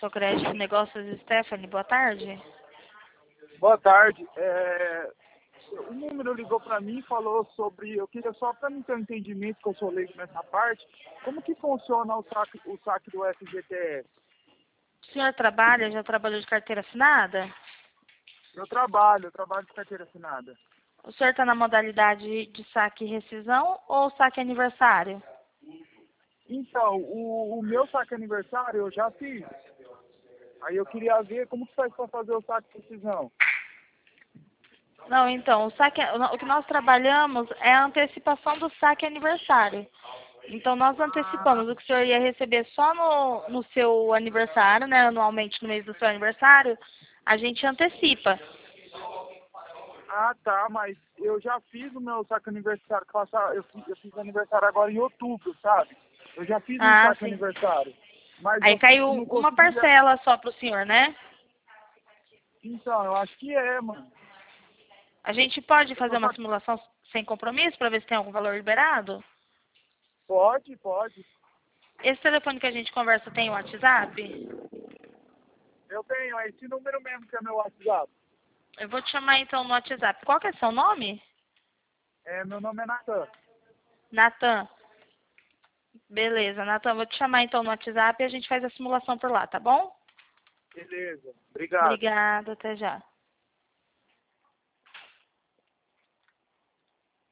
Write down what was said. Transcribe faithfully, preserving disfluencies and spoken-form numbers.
Sou crédito negócios Stephanie, boa tarde. Boa tarde. É, o número ligou para mim e falou sobre... Eu queria só para mim ter um entendimento, que eu sou leigo nessa parte. Como que funciona o saque, o saque do F G T S? O senhor trabalha, já trabalhou de carteira assinada? Eu trabalho, eu trabalho de carteira assinada. O senhor está na modalidade de saque e rescisão ou saque aniversário? Então, o, o meu saque aniversário eu já fiz. Aí eu queria ver como que faz para fazer o saque de decisão. Não, então, o, saque, o que nós trabalhamos é a antecipação do saque aniversário. Então, nós antecipamos o que o senhor ia receber só no, no seu aniversário, né, anualmente no mês do seu aniversário, a gente antecipa. Ah, tá, mas eu já fiz o meu saque aniversário. Eu fiz, eu fiz aniversário agora em outubro, sabe? Eu já fiz um Ah, saque sim. aniversário. Mas Aí eu caiu não uma conseguia... parcela só para o senhor, né? Então, eu acho que é, mano. A gente pode Eu fazer tô uma sa- simulação sem compromisso para ver se tem algum valor liberado? Pode, pode. Esse telefone que a gente conversa tem o WhatsApp? Eu tenho, é esse número mesmo que é meu WhatsApp. Eu vou te chamar então no WhatsApp. Qual que é seu nome? É, meu nome é Natan. Natan. Beleza, Natan, vou te chamar então no WhatsApp e a gente faz a simulação por lá, tá bom? Beleza, obrigado. Obrigada, até já.